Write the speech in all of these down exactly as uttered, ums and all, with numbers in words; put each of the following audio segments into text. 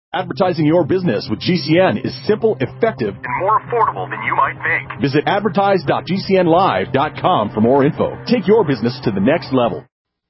Advertising your business with G C N is simple, effective, and more affordable than you might think. Visit advertise dot g c n live dot com for more info. Take your business to the next level.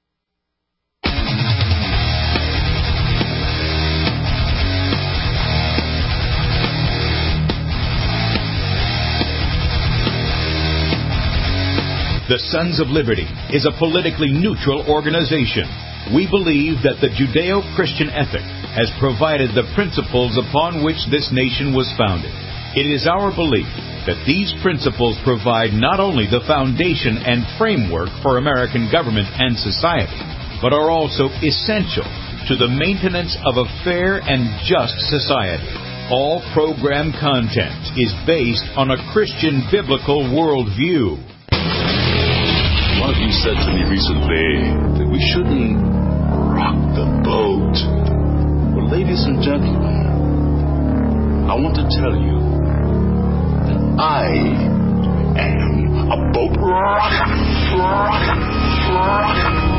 The Sons of Liberty is a politically neutral organization. We believe that the Judeo-Christian ethic has provided the principles upon which this nation was founded. It is our belief that these principles provide not only the foundation and framework for American government and society, but are also essential to the maintenance of a fair and just society. All program content is based on a Christian biblical worldview. One of you said to me recently that we shouldn't rock the boat. Well, ladies and gentlemen, I want to tell you that I am a boat rocker, rocker, rocker.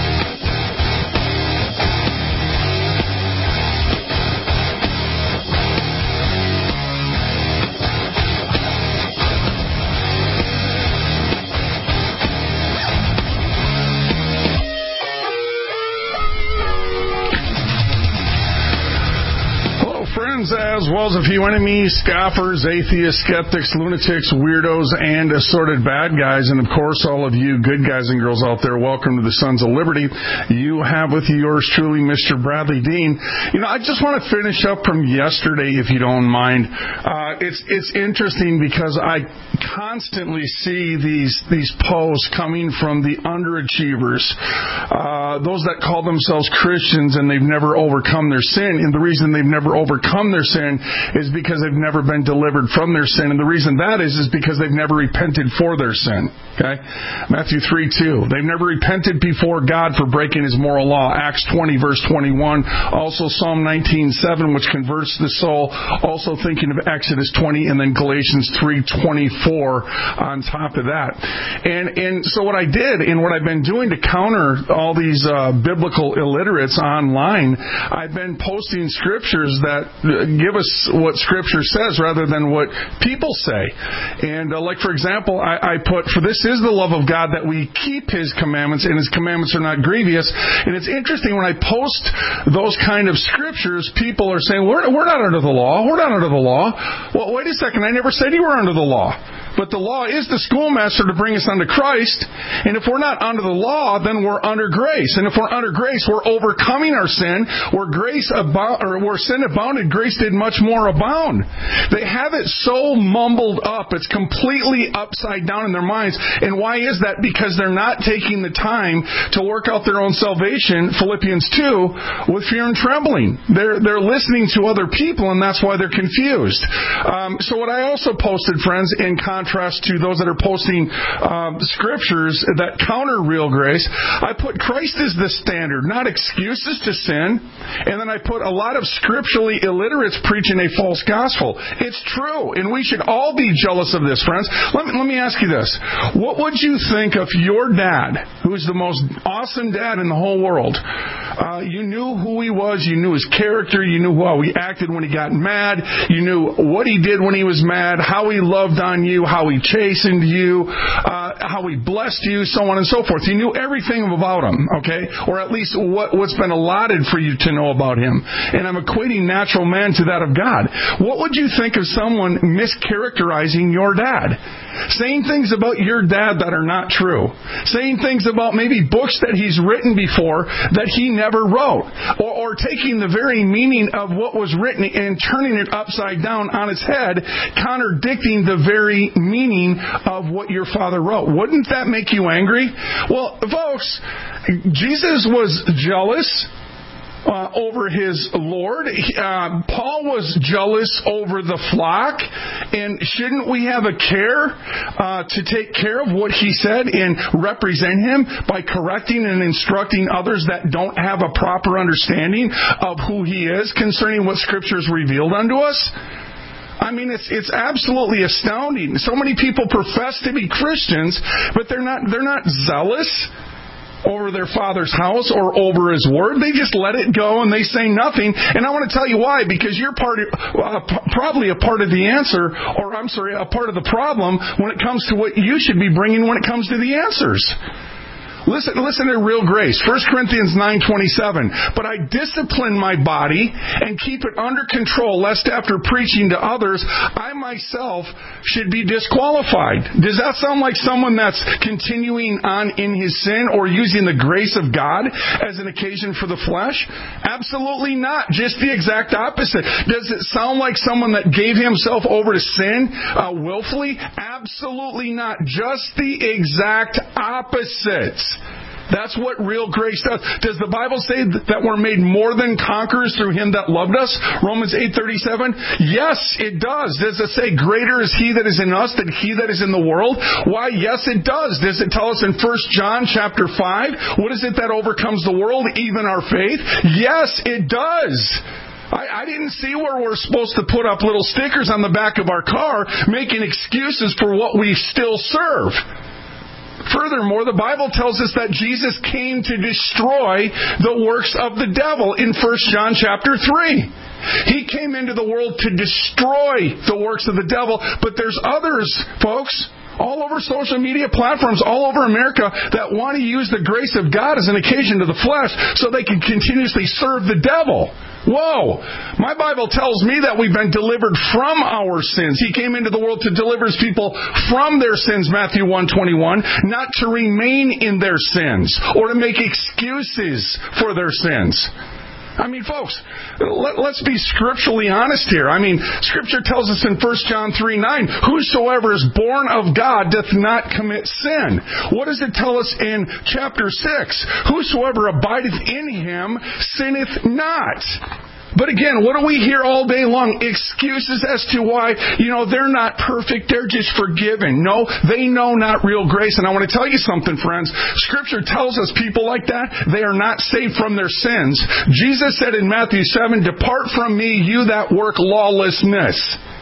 As well as a few enemies, scoffers, atheists, skeptics, lunatics, weirdos, and assorted bad guys. And, of course, all of you good guys and girls out there, welcome to the Sons of Liberty. You have with you yours truly, Mister Bradley Dean. You know, I just want to finish up from yesterday, if you don't mind. Uh, it's it's interesting because I constantly see these, these posts coming from the underachievers, uh, those that call themselves Christians and they've never overcome their sin. And the reason they've never overcome their sin is because they've never been delivered from their sin. And the reason that is is because they've never repented for their sin. Okay? Matthew three two. They've never repented before God for breaking His moral law. Acts twenty, verse twenty-one. Also Psalm nineteen seven, which converts the soul. Also thinking of Exodus twenty, and then Galatians three twenty-four on top of that. And and so what I did, and what I've been doing to counter all these uh, biblical illiterates online, I've been posting scriptures that give us what Scripture says rather than what people say. And uh, like, for example, I, I put, for this is the love of God that we keep His commandments, and His commandments are not grievous. And it's interesting, when I post those kind of scriptures, people are saying, we're, we're not under the law. We're not under the law. Well, wait a second. I never said you were under the law. But the law is the schoolmaster to bring us unto Christ. And if we're not under the law, then we're under grace. And if we're under grace, we're overcoming our sin. Where grace abound, or where sin abounded, grace did much more abound. They have it so mumbled up. It's completely upside down in their minds. And why is that? Because they're not taking the time to work out their own salvation, Philippians two, with fear and trembling. They're, they're listening to other people, and that's why they're confused. Um, so what I also posted, friends, in contrast contrast to those that are posting um, scriptures that counter real grace, I put Christ is the standard, not excuses to sin. And then I put a lot of scripturally illiterates preaching a false gospel. It's true, and we should all be jealous of this, friends. Let me, let me ask you this. What would you think if your dad, who is the most awesome dad in the whole world, uh, you knew who he was, you knew his character, you knew how he acted when he got mad, you knew what he did when he was mad, how he loved on you, how he chastened you, uh, how he blessed you, so on and so forth. You knew everything about him, okay? Or at least what, what's been allotted for you to know about him. And I'm equating natural man to that of God. What would you think of someone mischaracterizing your dad? Saying things about your dad that are not true. Saying things about maybe books that he's written before that he never wrote. Or, or taking the very meaning of what was written and turning it upside down on its head, contradicting the very meaning of what your father wrote. Wouldn't that make you angry? Well, folks, Jesus was jealous Uh, over his Lord. Uh, Paul was jealous over the flock. And shouldn't we have a care uh, to take care of what he said and represent him by correcting and instructing others that don't have a proper understanding of who he is concerning what Scripture has revealed unto us? I mean, it's it's absolutely astounding. So many people profess to be Christians, but they're not they're not zealous. over their father's house or over his word. They just let it go and they say nothing. And I want to tell you why, because you're part of, uh, probably a part of the answer, or I'm sorry, a part of the problem when it comes to what you should be bringing when it comes to the answers. Listen, listen to real grace. First Corinthians nine twenty-seven. But I discipline my body and keep it under control, lest after preaching to others, I myself should be disqualified. Does that sound like someone that's continuing on in his sin or using the grace of God as an occasion for the flesh? Absolutely not. Just the exact opposite. Does it sound like someone that gave himself over to sin uh, willfully? Absolutely not. Just the exact opposite. That's what real grace does. Does the Bible say that we're made more than conquerors through Him that loved us? Romans eight thirty-seven? Yes, it does. Does it say greater is He that is in us than he that is in the world? Why, yes, it does. Does it tell us in First John chapter five, what is it that overcomes the world, even our faith? Yes, it does. I, I didn't see where we're supposed to put up little stickers on the back of our car making excuses for what we still serve. Furthermore, the Bible tells us that Jesus came to destroy the works of the devil in First John chapter three. He came into the world to destroy the works of the devil, but there's others, folks, all over social media platforms, all over America, that want to use the grace of God as an occasion to the flesh so they can continuously serve the devil. Whoa! My Bible tells me that we've been delivered from our sins. He came into the world to deliver His people from their sins, Matthew one twenty-one, not to remain in their sins or to make excuses for their sins. I mean, folks, let, let's be scripturally honest here. I mean, Scripture tells us in First John three nine, whosoever is born of God doth not commit sin. What does it tell us in chapter six? Whosoever abideth in Him sinneth not. But again, what do we hear all day long? Excuses as to why, you know, they're not perfect, they're just forgiven. No, they know not real grace. And I want to tell you something, friends. Scripture tells us people like that, they are not saved from their sins. Jesus said in Matthew seven, depart from me, you that work lawlessness.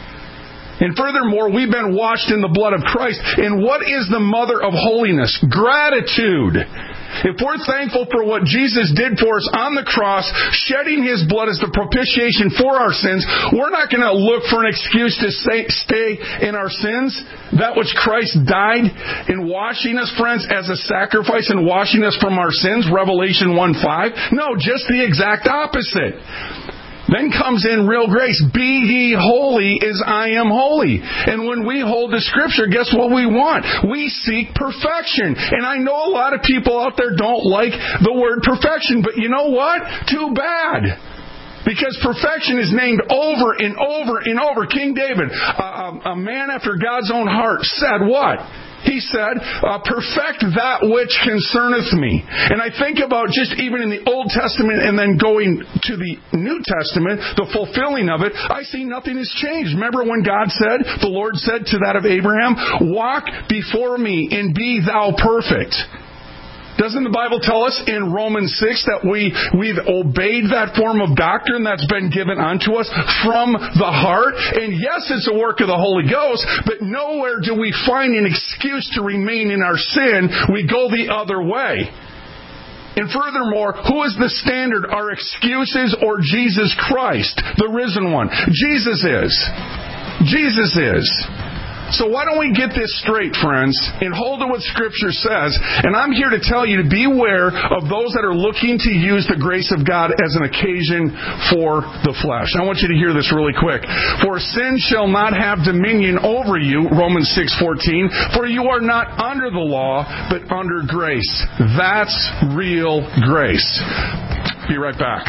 And furthermore, we've been washed in the blood of Christ. And what is the mother of holiness? Gratitude. If we're thankful for what Jesus did for us on the cross, shedding His blood as the propitiation for our sins, we're not going to look for an excuse to stay, stay in our sins. That which Christ died in washing us, friends, as a sacrifice and washing us from our sins, Revelation one five. No, just the exact opposite. Then comes in real grace. Be ye holy as I am holy. And when we hold the Scripture, guess what we want? We seek perfection. And I know a lot of people out there don't like the word perfection, but you know what? Too bad. Because perfection is named over and over and over. King David, a, a man after God's own heart, said what? He said, uh, perfect that which concerneth me. And I think about just even in the Old Testament and then going to the New Testament, the fulfilling of it, I see nothing has changed. Remember when God said, the Lord said to that of Abraham, walk before me and be thou perfect. Doesn't the Bible tell us in Romans six that we, we've obeyed that form of doctrine that's been given unto us from the heart? And yes, it's a work of the Holy Ghost, but nowhere do we find an excuse to remain in our sin. We go the other way. And furthermore, who is the standard? Our excuses or Jesus Christ, the risen one? Jesus is. Jesus is. So why don't we get this straight, friends, and hold to what Scripture says. And I'm here to tell you to beware of those that are looking to use the grace of God as an occasion for the flesh. I want you to hear this really quick. For sin shall not have dominion over you, Romans six fourteen, for you are not under the law, but under grace. That's real grace. Be right back.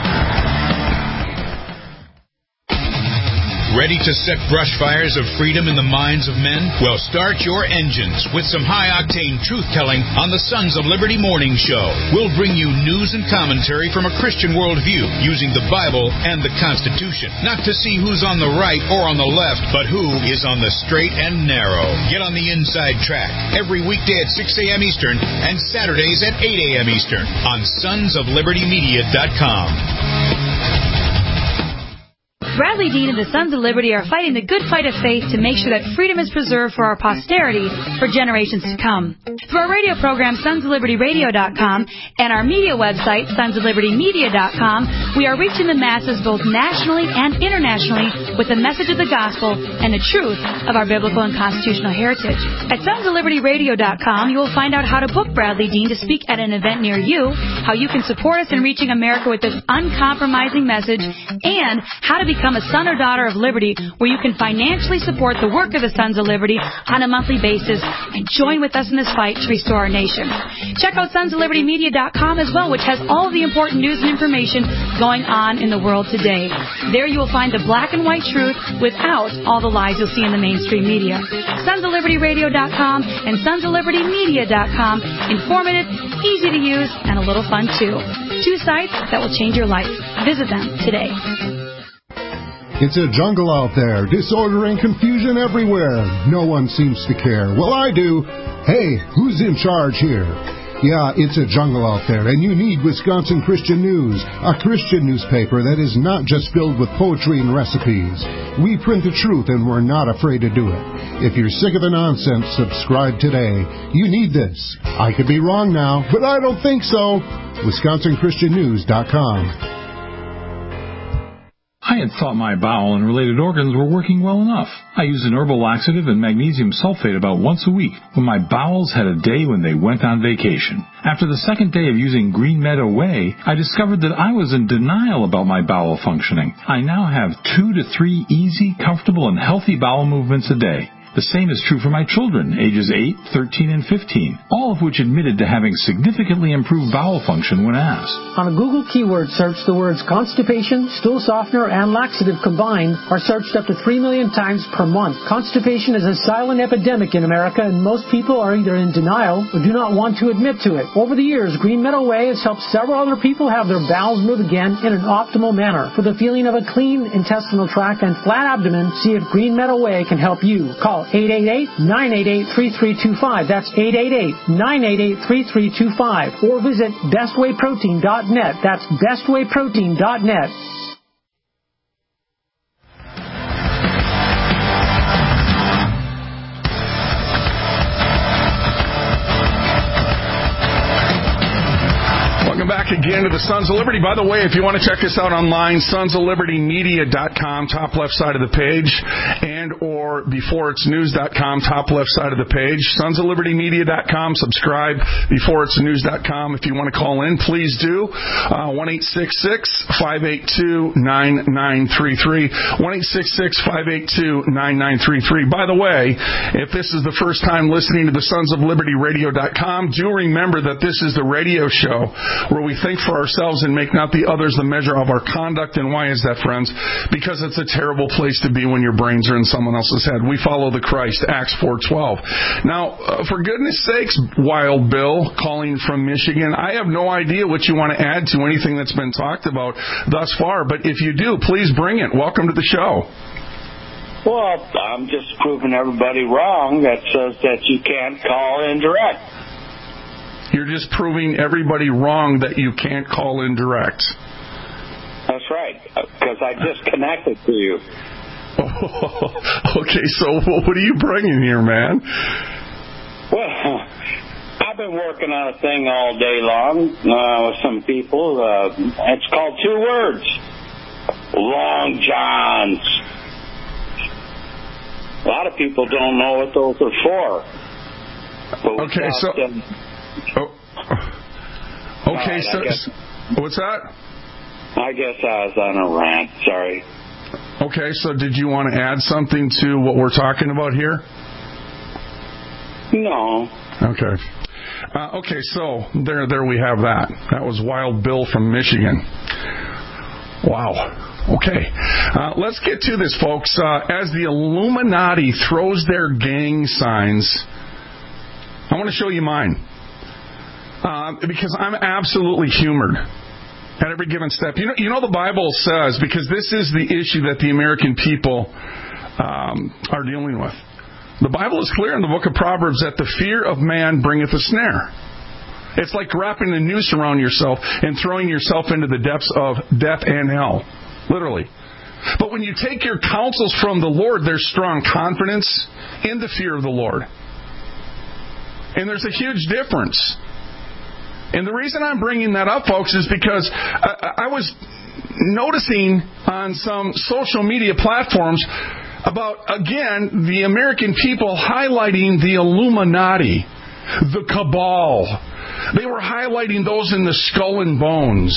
Ready to set brush fires of freedom in the minds of men? Well, start your engines with some high-octane truth-telling on the Sons of Liberty Morning Show. We'll bring you news and commentary from a Christian worldview using the Bible and the Constitution. Not to see who's on the right or on the left, but who is on the straight and narrow. Get on the inside track every weekday at six a.m. Eastern and Saturdays at eight a.m. Eastern on sons of liberty media dot com. Bradley Dean and the Sons of Liberty are fighting the good fight of faith to make sure that freedom is preserved for our posterity for generations to come. Through our radio program, sons of liberty radio dot com, and our media website, sons of liberty media dot com, we are reaching the masses both nationally and internationally with the message of the gospel and the truth of our biblical and constitutional heritage. At sons of liberty radio dot com, you will find out how to book Bradley Dean to speak at an event near you, how you can support us in reaching America with this uncompromising message, and how to become a son or daughter of liberty, where you can financially support the work of the Sons of Liberty on a monthly basis and join with us in this fight to restore our nation. Check out sons of liberty media dot com as well, which has all of the important news and information going on in the world today. There you will find the black and white truth without all the lies you'll see in the mainstream media. sons of liberty radio dot com and sons of liberty media dot com. Informative, easy to use, and a little fun too. Two sites that will change your life. Visit them today. It's a jungle out there, disorder and confusion everywhere. No one seems to care. Well, I do. Hey, who's in charge here? Yeah, it's a jungle out there, and you need Wisconsin Christian News, a Christian newspaper that is not just filled with poetry and recipes. We print the truth, and we're not afraid to do it. If you're sick of the nonsense, subscribe today. You need this. I could be wrong now, but I don't think so. Wisconsin Christian News dot com. I had thought my bowel and related organs were working well enough. I used an herbal laxative and magnesium sulfate about once a week, when my bowels had a day when they went on vacation. After the second day of using Green Meadow Way, I discovered that I was in denial about my bowel functioning. I now have two to three easy, comfortable, and healthy bowel movements a day. The same is true for my children, ages eight, thirteen, and fifteen, all of which admitted to having significantly improved bowel function when asked. On a Google keyword search, the words constipation, stool softener, and laxative combined are searched up to three million times per month. Constipation is a silent epidemic in America, and most people are either in denial or do not want to admit to it. Over the years, Green Meadow Way has helped several other people have their bowels move again in an optimal manner. For the feeling of a clean intestinal tract and flat abdomen, see if Green Meadow Way can help you. Call eight eight eight, nine eight eight, three three two five. That's eight eight eight, nine eight eight, three three two five. Or visit best way protein dot net. That's best way protein dot net. Welcome back again to the Sons of Liberty. By the way, if you want to check us out online, sons of liberty media dot com, top left side of the page, and or before it's news dot com, top left side of the page. sons of liberty media dot com, subscribe, before it's news dot com. If you want to call in, please do. Uh, one eight six six, five eight two, nine nine three three. one eight six six, five eight two, nine nine three three. By the way, if this is the first time listening to the sons of liberty radio dot com, do remember that this is the radio show where we think for ourselves and make not the others the measure of our conduct. And why is that, friends? Because it's a terrible place to be when your brains are in someone else's head. We follow the Christ, Acts four twelve. Now, uh, for goodness sakes, Wild Bill, calling from Michigan, I have no idea what you want to add to anything that's been talked about thus far, but if you do, please bring it. Welcome to the show. Well, I'm just proving everybody wrong that says that you can't call in direct. You're just proving everybody wrong that you can't call in direct. That's right, because I just connected to you. Oh, okay, so what are you bringing here, man? Well, I've been working on a thing all day long uh, with some people. Uh, it's called two words. Long Johns. A lot of people don't know what those are for. But okay, so... Them, Oh. Okay, right, so guess, what's that? I guess I was on a rant. Sorry. Okay, so did you want to add something to what we're talking about here? No. Okay. Uh, okay, so there, there we have that. That was Wild Bill from Michigan. Wow. Okay, uh, let's get to this, folks. Uh, as the Illuminati throws their gang signs, I want to show you mine. Uh, because I'm absolutely humored at every given step. You know, you know the Bible says, because this is the issue that the American people um, are dealing with. The Bible is clear in the book of Proverbs that the fear of man bringeth a snare. It's like wrapping a noose around yourself and throwing yourself into the depths of death and hell. Literally. But when you take your counsels from the Lord, there's strong confidence in the fear of the Lord. And there's a huge difference. And the reason I'm bringing that up, folks, is because I, I was noticing on some social media platforms about, again, the American people highlighting the Illuminati, the cabal. They were highlighting those in the skull and bones.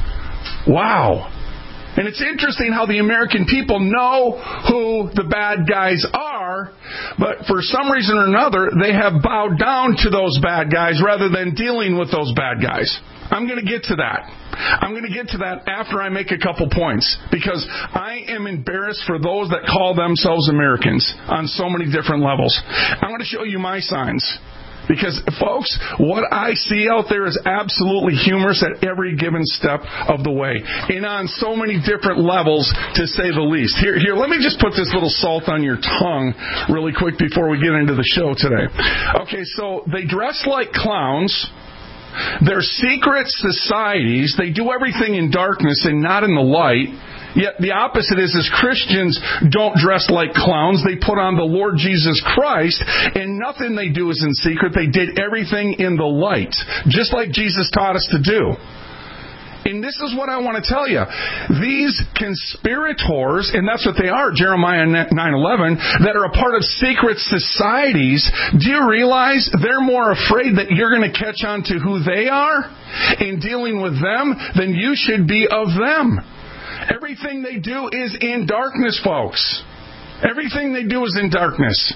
Wow. And it's interesting how the American people know who the bad guys are, but for some reason or another, they have bowed down to those bad guys rather than dealing with those bad guys. I'm going to get to that. I'm going to get to that after I make a couple points, because I am embarrassed for those that call themselves Americans on so many different levels. I'm going to show you my signs. Because, folks, what I see out there is absolutely humorous at every given step of the way. And on so many different levels, to say the least. Here, here, let me just put this little salt on your tongue really quick before we get into the show today. Okay, so they dress like clowns. They're secret societies. They do everything in darkness and not in the light. Yet the opposite is, is Christians don't dress like clowns. They put on the Lord Jesus Christ, and nothing they do is in secret. They did everything in the light, just like Jesus taught us to do. And this is what I want to tell you. These conspirators, and that's what they are, Jeremiah nine eleven, that are a part of secret societies, do you realize they're more afraid that you're going to catch on to who they are in dealing with them than you should be of them? Everything they do is in darkness, folks. Everything they do is in darkness.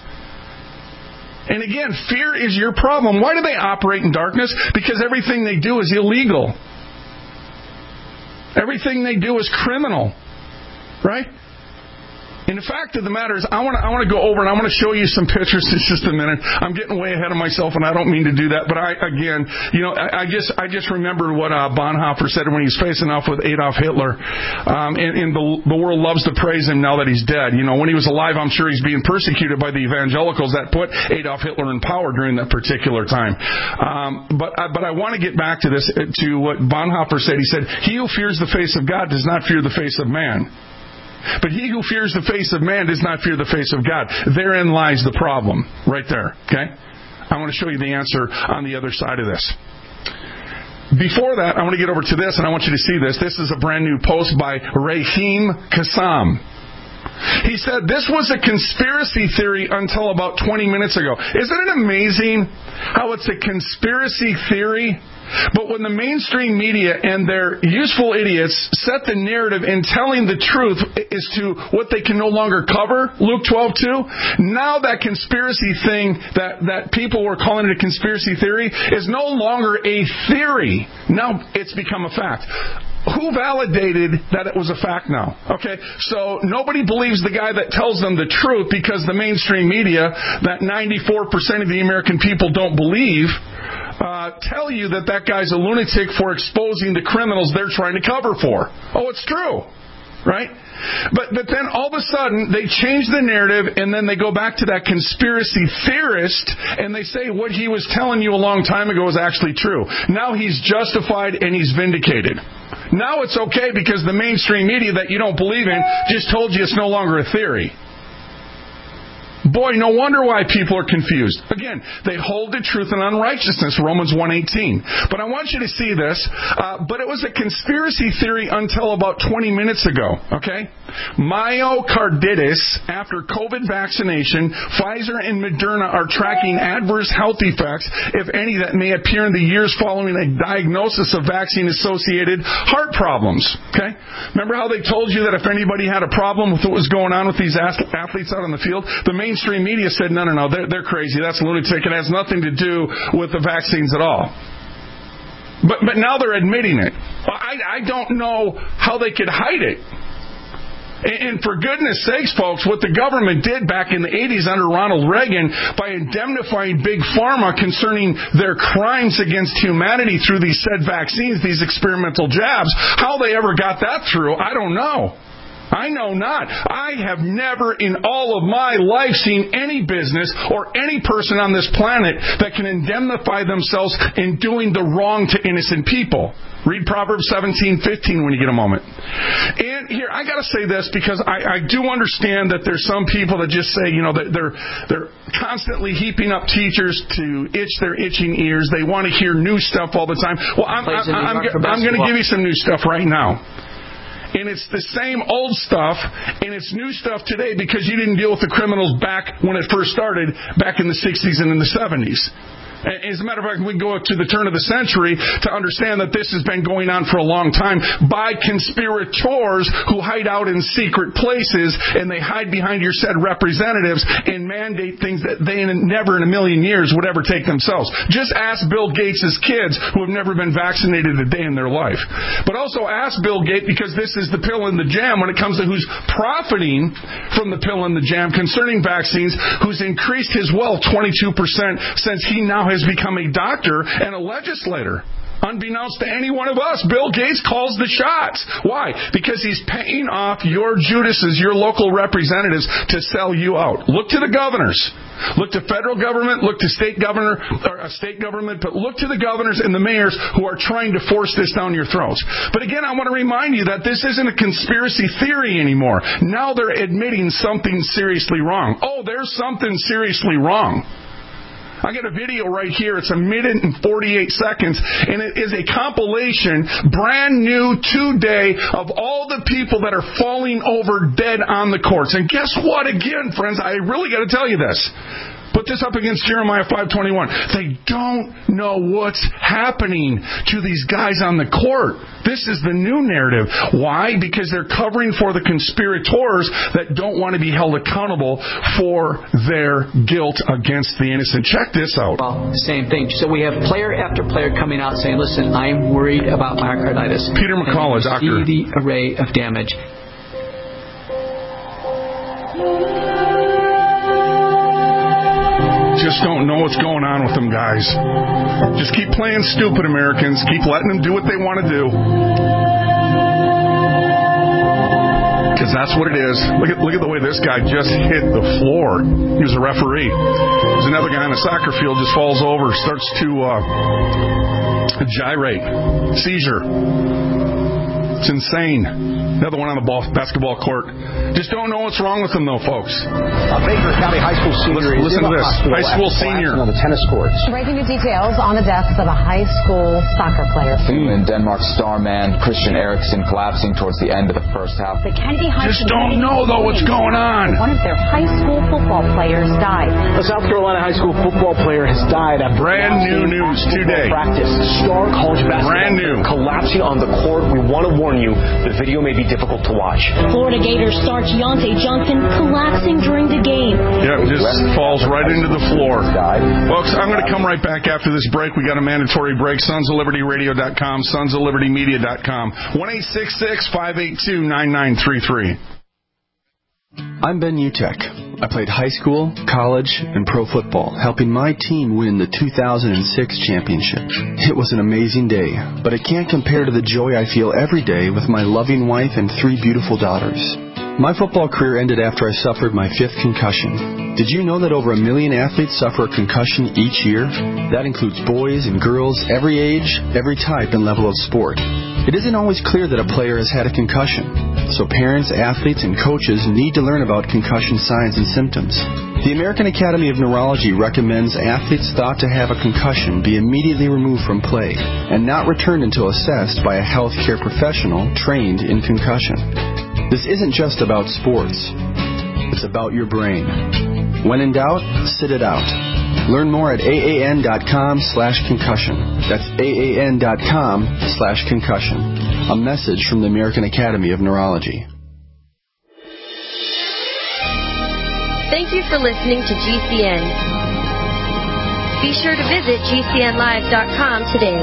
And again, fear is your problem. Why do they operate in darkness? Because everything they do is illegal. Everything they do is criminal. Right? And the fact of the matter is, I want to I want to go over and I want to show you some pictures in just a minute. I'm getting way ahead of myself, and I don't mean to do that. But I, again, you know, I, I just I just remembered what uh, Bonhoeffer said when he was facing off with Adolf Hitler. Um, and and the, the world loves to praise him now that he's dead. You know, when he was alive, I'm sure he's being persecuted by the evangelicals that put Adolf Hitler in power during that particular time. Um, but I, but I want to get back to this, to what Bonhoeffer said. He said, "He who fears the face of God does not fear the face of man. But he who fears the face of man does not fear the face of God." Therein lies the problem. Right there. Okay? I want to show you the answer on the other side of this. Before that, I want to get over to this, and I want you to see this. This is a brand new post by Rahim Kassam. He said, "This was a conspiracy theory until about twenty minutes ago." Isn't it amazing how it's a conspiracy theory? But when the mainstream media and their useful idiots set the narrative in telling the truth as to what they can no longer cover, Luke twelve two, now that conspiracy thing that, that people were calling it a conspiracy theory is no longer a theory. Now it's become a fact. Who validated that it was a fact now? Okay, so nobody believes the guy that tells them the truth because the mainstream media, that ninety-four percent of the American people don't believe, uh, tell you that that guy's a lunatic for exposing the criminals they're trying to cover for. Oh, it's true, right? But but then all of a sudden they change the narrative, and then they go back to that conspiracy theorist and they say what he was telling you a long time ago is actually true. Now he's justified and he's vindicated. Now it's okay because the mainstream media that you don't believe in just told you it's no longer a theory. Boy, no wonder why people are confused. Again, they hold the truth in unrighteousness, Romans one eighteen. But I want you to see this. Uh, but it was a conspiracy theory until about twenty minutes ago, okay? Myocarditis after COVID vaccination, Pfizer and Moderna are tracking adverse health effects, if any, that may appear in the years following a diagnosis of vaccine-associated heart problems, okay? Remember how they told you that if anybody had a problem with what was going on with these athletes out on the field, the main Mainstream media said, no, no, no, they're, they're crazy. That's lunatic. It has nothing to do with the vaccines at all. But but now they're admitting it. I, I don't know how they could hide it. And, and for goodness sakes, folks, what the government did back in the eighties under Ronald Reagan by indemnifying Big Pharma concerning their crimes against humanity through these said vaccines, these experimental jabs, how they ever got that through, I don't know. I know not. I have never in all of my life seen any business or any person on this planet that can indemnify themselves in doing the wrong to innocent people. Read Proverbs seventeen fifteen when you get a moment. And here, I got to say this because I, I do understand that there's some people that just say, you know, that they're they're constantly heaping up teachers to itch their itching ears. They want to hear new stuff all the time. Well, I'm, I'm, I'm, I'm going to give you some new stuff right now. And it's the same old stuff, and it's new stuff today because you didn't deal with the criminals back when it first started, back in the sixties and in the seventies. As a matter of fact, we go to the turn of the century to understand that this has been going on for a long time by conspirators who hide out in secret places, and they hide behind your said representatives and mandate things that they never in a million years would ever take themselves. Just ask Bill Gates' kids who have never been vaccinated a day in their life. But also ask Bill Gates, because this is the pill in the jam when it comes to who's profiting from the pill in the jam concerning vaccines, who's increased his wealth twenty-two percent since he now has has become a doctor and a legislator. Unbeknownst to any one of us, Bill Gates calls the shots. Why? Because he's paying off your Judases, your local representatives, to sell you out. Look to the governors. Look to federal government, look to state governor or a state government, but look to the governors and the mayors who are trying to force this down your throats. But again, I want to remind you that this isn't a conspiracy theory anymore. Now they're admitting something seriously wrong. Oh, there's something seriously wrong. I got a video right here. It's a minute and forty-eight seconds, and it is a compilation, brand new today, of all the people that are falling over dead on the courts. And guess what? Again, friends, I really got to tell you this. Put this up against Jeremiah five twenty-one. They don't know what's happening to these guys on the court. This is the new narrative. Why? Because they're covering for the conspirators that don't want to be held accountable for their guilt against the innocent. Check this out. Well, same thing. So we have player after player coming out saying, listen, I'm worried about myocarditis. Peter McCullough, doctor. See the array of damage. Just don't know what's going on with them guys. Just keep playing stupid, Americans. Keep letting them do what they want to do. Because that's what it is. Look at look at the way this guy just hit the floor. He was a referee. There's another guy on a soccer field just falls over, starts to uh, gyrate. Seizure. It's insane. Another one on the ball, basketball court. Just don't know what's wrong with them, though, folks. A Baker County high school senior listen, listen is in to the this. hospital High school senior on the tennis courts. Breaking new details on the deaths of a high school soccer player. In Denmark star man Christian Eriksen collapsing towards the end of the first half. The Kennedy High Just don't know, though, what's going on. One of their high school football players died. A South Carolina high school football player has died after brand new news today. Practice. Star college basketball brand new collapsing on the court. We want to warn you, the video may be difficult to watch. Florida Gators star Keontae Johnson collapsing during the game. Yeah, it just falls right into the floor. Folks, I'm going to come right back after this break. We got a mandatory break. Sons of Liberty Radio dot com, Sons of Liberty Media dot com. one eight six six, five eight two, nine nine three three. I'm Ben Utek. I played high school, college, and pro football, helping my team win the two thousand six championship. It was an amazing day, but it can't compare to the joy I feel every day with my loving wife and three beautiful daughters. My football career ended after I suffered my fifth concussion. Did you know that over a million athletes suffer a concussion each year? That includes boys and girls, every age, every type and level of sport. It isn't always clear that a player has had a concussion, so parents, athletes, and coaches need to learn about concussion signs and symptoms. The American Academy of Neurology recommends athletes thought to have a concussion be immediately removed from play and not returned until assessed by a healthcare professional trained in concussion. This isn't just about sports. It's about your brain. When in doubt, sit it out. Learn more at aan.com slash concussion. That's aan.com slash concussion. A message from the American Academy of Neurology. Thank you for listening to G C N. Be sure to visit G C N live dot com today.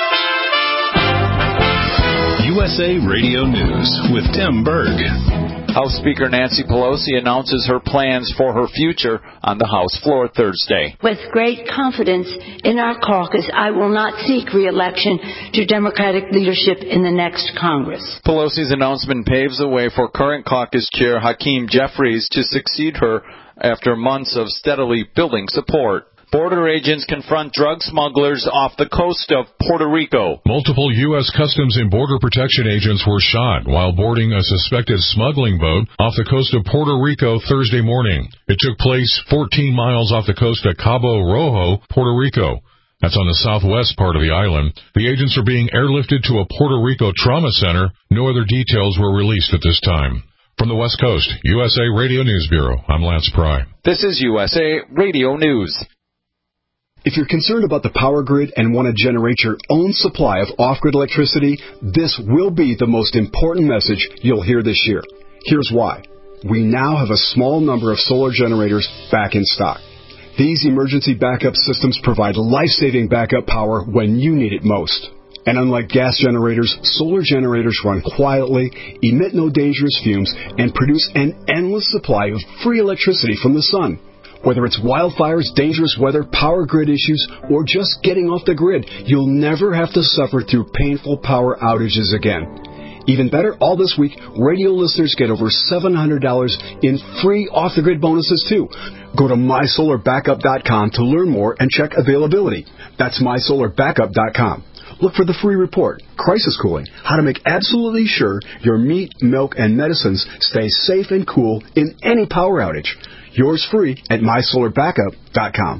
U S A Radio News with Tim Berg. House Speaker Nancy Pelosi announces her plans for her future on the House floor Thursday. With great confidence in our caucus, I will not seek re-election to Democratic leadership in the next Congress. Pelosi's announcement paves the way for current caucus chair Hakeem Jeffries to succeed her after months of steadily building support. Border agents confront drug smugglers off the coast of Puerto Rico. Multiple U S Customs and Border Protection agents were shot while boarding a suspected smuggling boat off the coast of Puerto Rico Thursday morning. It took place fourteen miles off the coast at Cabo Rojo, Puerto Rico. That's on the southwest part of the island. The agents are being airlifted to a Puerto Rico trauma center. No other details were released at this time. From the West Coast, U S A Radio News Bureau, I'm Lance Pry. This is U S A Radio News. If you're concerned about the power grid and want to generate your own supply of off-grid electricity, this will be the most important message you'll hear this year. Here's why. We now have a small number of solar generators back in stock. These emergency backup systems provide life-saving backup power when you need it most. And unlike gas generators, solar generators run quietly, emit no dangerous fumes, and produce an endless supply of free electricity from the sun. Whether it's wildfires, dangerous weather, power grid issues, or just getting off the grid, you'll never have to suffer through painful power outages again. Even better, all this week, radio listeners get over seven hundred dollars in free off-the-grid bonuses, too. Go to my solar backup dot com to learn more and check availability. That's my solar backup dot com. Look for the free report, Crisis Cooling, how to make absolutely sure your meat, milk, and medicines stay safe and cool in any power outage. Yours free at my solar backup dot com.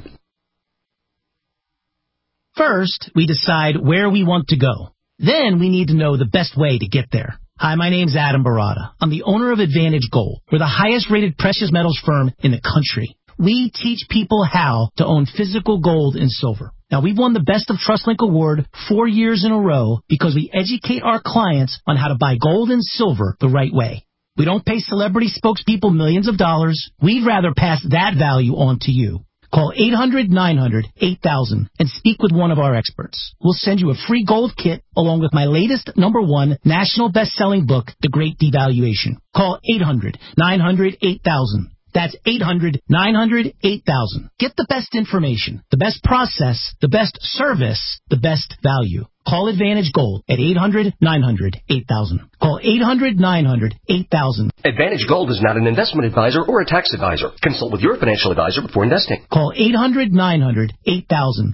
First, we decide where we want to go. Then we need to know the best way to get there. Hi, my name's Adam Barada. I'm the owner of Advantage Gold. We're the highest-rated precious metals firm in the country. We teach people how to own physical gold and silver. Now, we've won the Best of TrustLink Award four years in a row because we educate our clients on how to buy gold and silver the right way. We don't pay celebrity spokespeople millions of dollars. We'd rather pass that value on to you. Call eight hundred nine hundred eight thousand and speak with one of our experts. We'll send you a free gold kit along with my latest number one national best-selling book, The Great Devaluation. Call eight hundred nine hundred eight thousand. That's eight hundred nine hundred eight thousand. Get the best information, the best process, the best service, the best value. Call Advantage Gold at eight hundred nine hundred eight thousand. Call eight hundred nine hundred eight thousand. Advantage Gold is not an investment advisor or a tax advisor. Consult with your financial advisor before investing. Call eight hundred nine hundred eight thousand.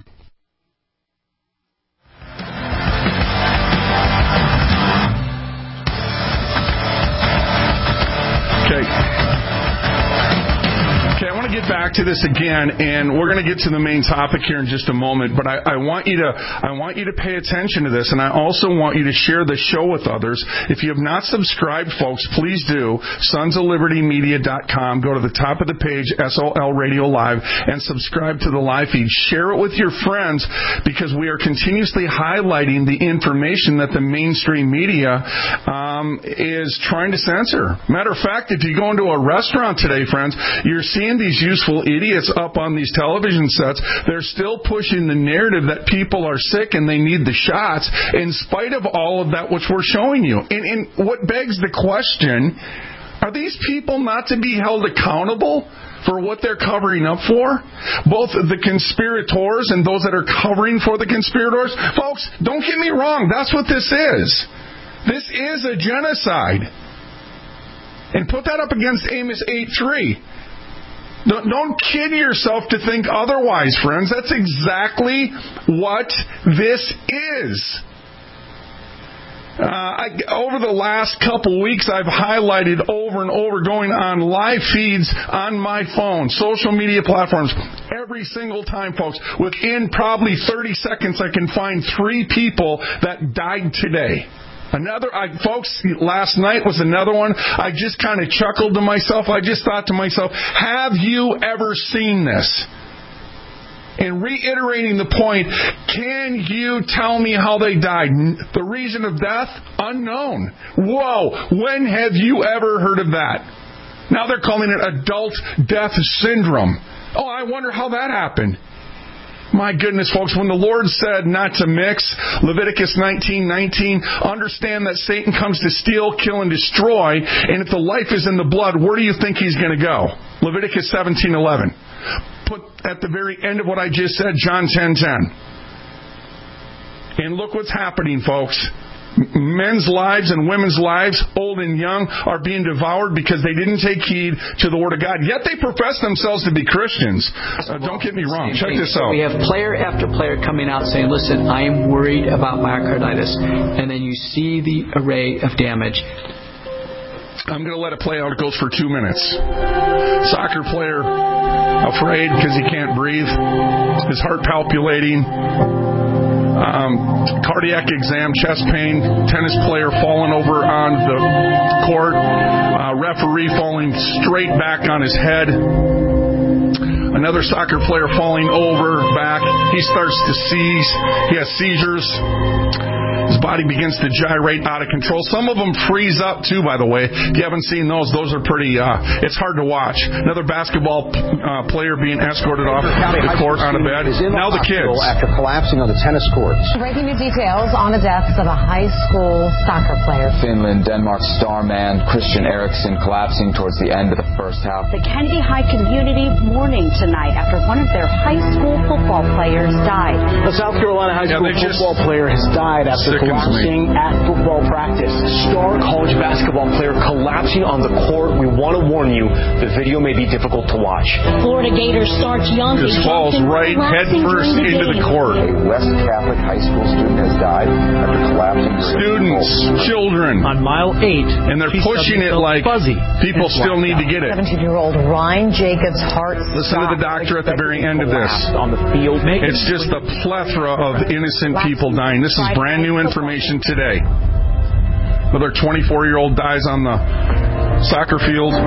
Okay. Okay, I want to get back to this again, and we're going to get to the main topic here in just a moment. But I, I want you to, I want you to pay attention to this, and I also want you to share the show with others. If you have not subscribed, folks, please do. Sons of Liberty Media dot com. Go to the top of the page, S O L Radio Live, and subscribe to the live feed. Share it with your friends because we are continuously highlighting the information that the mainstream media um, is trying to censor. Matter of fact, if you go into a restaurant today, friends, you're seeing these useful idiots up on these television sets. They're still pushing the narrative that people are sick and they need the shots in spite of all of that which we're showing you. And, and what begs the question, are these people not to be held accountable for what they're covering up for? Both the conspirators and those that are covering for the conspirators? Folks, don't get me wrong. That's what this is. This is a genocide. And put that up against Amos eight three. Don't, don't kid yourself to think otherwise, friends. That's exactly what this is. Uh, I, over the last couple weeks, I've highlighted over and over going on live feeds on my phone, social media platforms, every single time, folks. Within probably thirty seconds, I can find three people that died today. Another, I, folks, last night was another one. I just kind of chuckled to myself. I just thought to myself, have you ever seen this? And reiterating the point, can you tell me how they died? The reason of death? Unknown. Whoa, when have you ever heard of that? Now they're calling it adult death syndrome. Oh, I wonder how that happened. My goodness, folks, when the Lord said not to mix, Leviticus nineteen nineteen, understand that Satan comes to steal, kill, and destroy, and if the life is in the blood, where do you think he's going to go? Leviticus seventeen eleven. Put at the very end of what I just said, John ten ten. And look what's happening, folks. Men's lives and women's lives, old and young, are being devoured because they didn't take heed to the Word of God. Yet they profess themselves to be Christians. Uh, don't get me wrong. Check this out. We have player after player coming out saying, listen, I am worried about myocarditis. And then you see the array of damage. I'm going to let it play out. It goes for two minutes. Soccer player afraid because he can't breathe. His heart palpitating. Um, cardiac exam, chest pain, tennis player falling over on the court, uh, referee falling straight back on his head, another soccer player falling over, back. He starts to seize. He has seizures. His body begins to gyrate out of control. Some of them freeze up, too, by the way. If you haven't seen those, those are pretty, uh, it's hard to watch. Another basketball uh, player being escorted off the court on a bed. Now the kids. After collapsing on the tennis courts. Breaking new details on the deaths of a high school soccer player. Finland, Denmark's star man, Christian Eriksen, collapsing towards the end of the first half. The Kennedy High community mourning tonight after one of their high school football players died. The South Carolina high yeah, school football just... player has died after collapsing at football practice. Star college basketball player collapsing on the court. We want to warn you, the video may be difficult to watch. Florida Gators star Keontae Just falls right head first the into the court. A West Catholic high school student has died after collapsing. Students, children. On mile eight. And they're pushing it like fuzzy. People still need to get it. seventeen-year-old Ryan Jacobs' heart. Listen to the doctor at the very end of this. On the field. It's just a plethora of innocent people dying. This is brand new information today. Another twenty-four-year-old dies on the soccer field.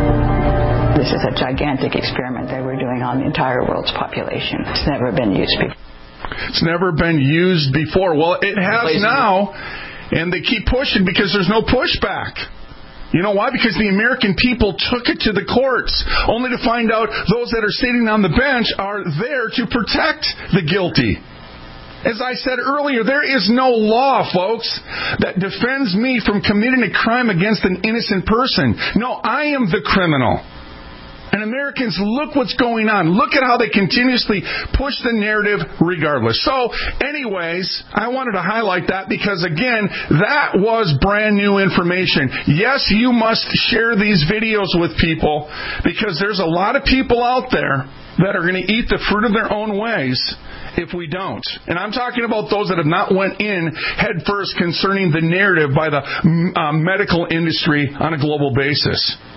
This is a gigantic experiment that we're doing on the entire world's population. It's never been used before. It's never been used before. Well, it has now, and they keep pushing because there's no pushback. You know why? Because the American people took it to the courts, only to find out those that are sitting on the bench are there to protect the guilty. As I said earlier, there is no law, folks, that defends me from committing a crime against an innocent person. No, I am the criminal. And Americans, look what's going on. Look at how they continuously push the narrative regardless. So, anyways, I wanted to highlight that because, again, that was brand new information. Yes, you must share these videos with people because there's a lot of people out there that are going to eat the fruit of their own ways if we don't. And I'm talking about those that have not went in head first concerning the narrative by the uh, medical industry on a global basis.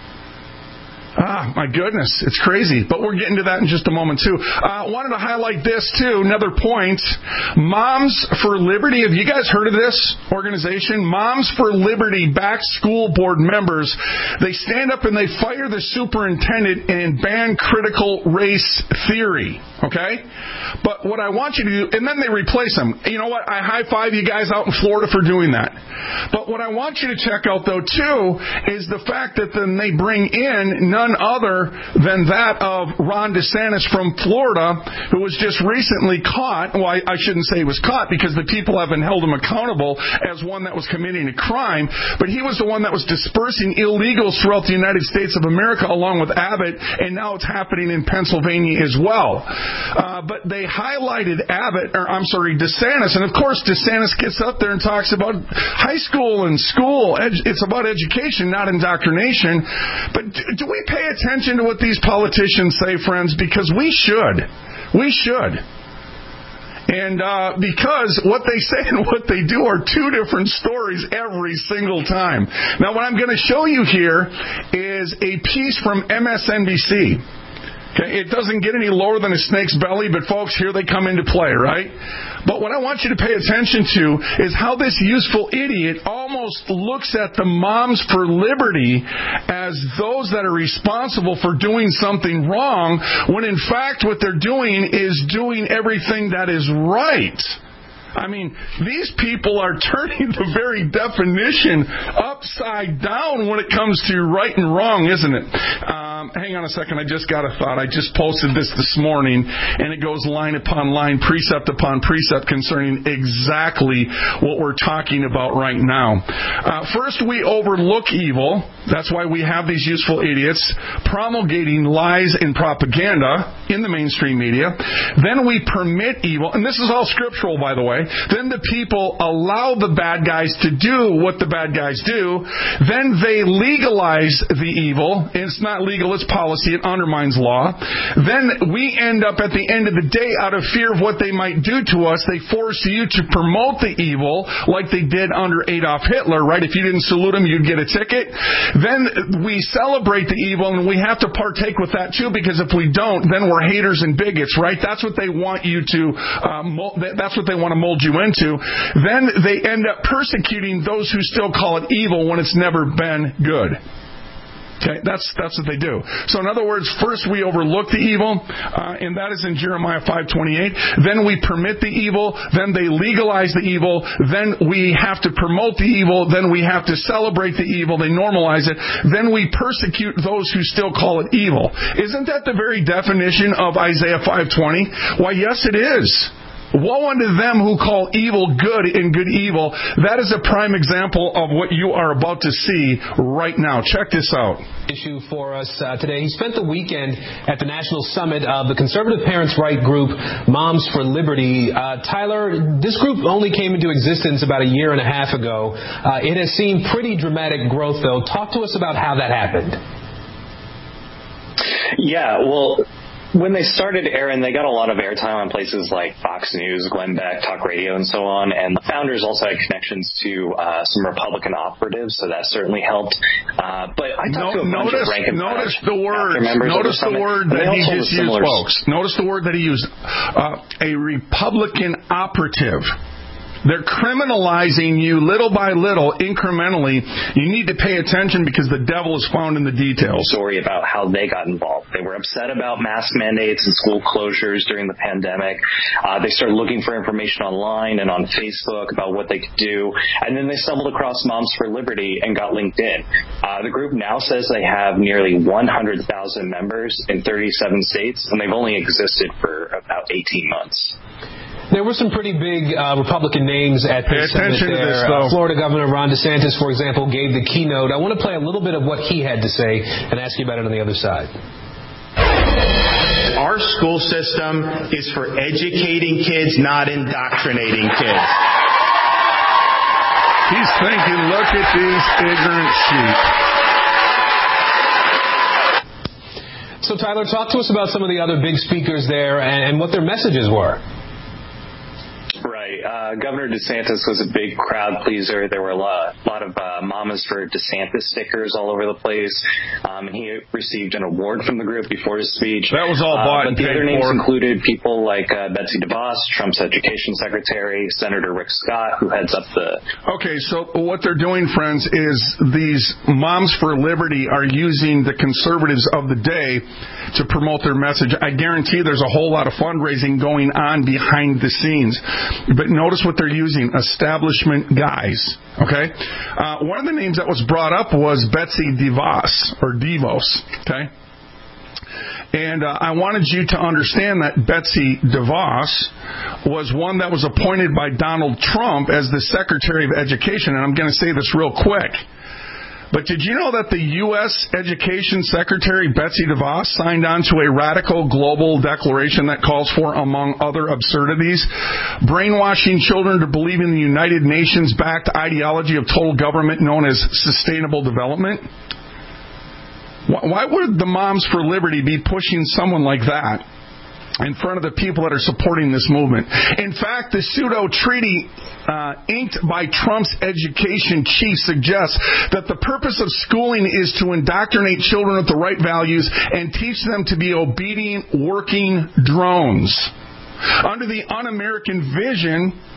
Ah, my goodness, it's crazy. But we're getting to that in just a moment, too. I uh, wanted to highlight this, too, another point. Moms for Liberty, have you guys heard of this organization? Moms for Liberty back school board members. They stand up and they fire the superintendent and ban critical race theory, okay? But what I want you to do, and then they replace them. You know what? I high-five you guys out in Florida for doing that. But what I want you to check out, though, too, is the fact that then they bring in none other than that of Ron DeSantis from Florida, who was just recently caught. Well, I, I shouldn't say he was caught because the people haven't held him accountable as one that was committing a crime, but he was the one that was dispersing illegals throughout the United States of America along with Abbott, and now it's happening in Pennsylvania as well. Uh, but they highlighted Abbott, or I'm sorry, DeSantis, and of course DeSantis gets up there and talks about high school and school. It's about education, not indoctrination. But do we pay attention to what these politicians say, friends? Because we should. We should. And uh, because what they say and what they do are two different stories every single time. Now, what I'm going to show you here is a piece from M S N B C. Okay, it doesn't get any lower than a snake's belly, but folks, here they come into play, right? But what I want you to pay attention to is how this useful idiot almost looks at the Moms for Liberty as those that are responsible for doing something wrong, when in fact what they're doing is doing everything that is right. I mean, these people are turning the very definition upside upside down when it comes to right and wrong, isn't it? Um, hang on a second. I just got a thought. I just posted this this morning, and it goes line upon line, precept upon precept concerning exactly what we're talking about right now. Uh, first, we overlook evil. That's why we have these useful idiots promulgating lies and propaganda in the mainstream media. Then we permit evil, and this is all scriptural, by the way. Then the people allow the bad guys to do what the bad guys do. Then they legalize the evil. It's not legal, it's policy. It undermines law. Then we end up at the end of the day, out of fear of what they might do to us, they force you to promote the evil like they did under Adolf Hitler, right? If you didn't salute him, you'd get a ticket. Then we celebrate the evil, and we have to partake with that too, because if we don't, then we're haters and bigots, right? That's what they want you to, uh, mold, that's what they want to mold you into. Then they end up persecuting those who still call it evil when it's never been good. Okay, that's that's what they do. So in other words, first we overlook the evil, uh, and that is in Jeremiah five twenty-eight. Then we permit the evil. Then they legalize the evil. Then we have to promote the evil. Then we have to celebrate the evil. They normalize it. Then we persecute those who still call it evil. Isn't that the very definition of Isaiah five twenty? Why, yes, it is. Woe unto them who call evil good and good evil. That is a prime example of what you are about to see right now. Check this out. Issue for us uh, today. He spent the weekend at the national summit of the conservative parents' right group, Moms for Liberty. Uh, Tyler, this group only came into existence about a year and a half ago. Uh, it has seen pretty dramatic growth, though. Talk to us about how that happened. Yeah, well, when they started, Aaron, they got a lot of airtime on places like Fox News, Glenn Beck, Talk Radio, and so on. And the founders also had connections to uh, some Republican operatives, so that certainly helped. Uh, but I talked no, to a bunch notice, of rank and file notice the word. Notice the, the word that he just used, folks. Notice the word that he used. Uh, a Republican operative. They're criminalizing you little by little, incrementally. You need to pay attention because the devil is found in the details. Story about how they got involved. They were upset about mask mandates and school closures during the pandemic. Uh, they started looking for information online and on Facebook about what they could do. And then they stumbled across Moms for Liberty and got linked in. Uh, the group now says they have nearly one hundred thousand members in thirty-seven states, and they've only existed for about eighteen months. There were some pretty big uh, Republican names at this summit there. This, uh, Florida Governor Ron DeSantis, for example, gave the keynote. I want to play a little bit of what he had to say and ask you about it on the other side. Our school system is for educating kids, not indoctrinating kids. He's thinking, look at these ignorant sheep. So, Tyler, talk to us about some of the other big speakers there and, and what their messages were. Right. Uh, Governor DeSantis was a big crowd pleaser. There were a lot, lot of uh, Mamas for DeSantis stickers all over the place. Um, and he received an award from the group before his speech. That was all bought uh, and But the paid other names for. included people like uh, Betsy DeVos, Trump's education secretary, Senator Rick Scott, who heads up the... Okay, so what they're doing, friends, is these Moms for Liberty are using the conservatives of the day to promote their message. I guarantee there's a whole lot of fundraising going on behind the scenes. But notice what they're using, establishment guys, okay? Uh, one of the names that was brought up was Betsy DeVos, or DeVos, okay? And uh, I wanted you to understand that Betsy DeVos was one that was appointed by Donald Trump as the Secretary of Education, and I'm going to say this real quick. But did you know that the U S Education Secretary, Betsy DeVos, signed on to a radical global declaration that calls for, among other absurdities, brainwashing children to believe in the United Nations-backed ideology of total government known as sustainable development? Why would the Moms for Liberty be pushing someone like that in front of the people that are supporting this movement? In fact, the pseudo-treaty uh, inked by Trump's education chief suggests that the purpose of schooling is to indoctrinate children with the right values and teach them to be obedient, working drones. Under the un-American vision